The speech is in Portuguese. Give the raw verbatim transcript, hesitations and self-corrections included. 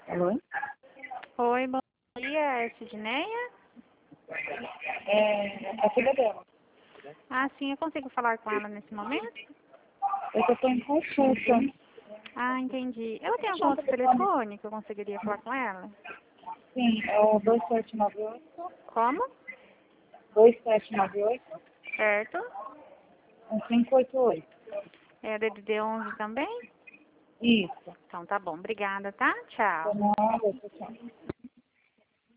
Alô? Oi, bom dia, é Sidneia? É a filha dela. Ah, sim, eu consigo falar com ela nesse momento? Eu tô em consulta. Ah, entendi. Ela tem algum Chama o outro telefone. telefone que eu conseguiria falar com ela? Sim, é o dois sete nove oito, Como? dois sete nove oito, Certo? um cinco oito oito. É D D D onze também? Isso. Então tá bom, obrigada, tá? Tchau. Nada, tchau.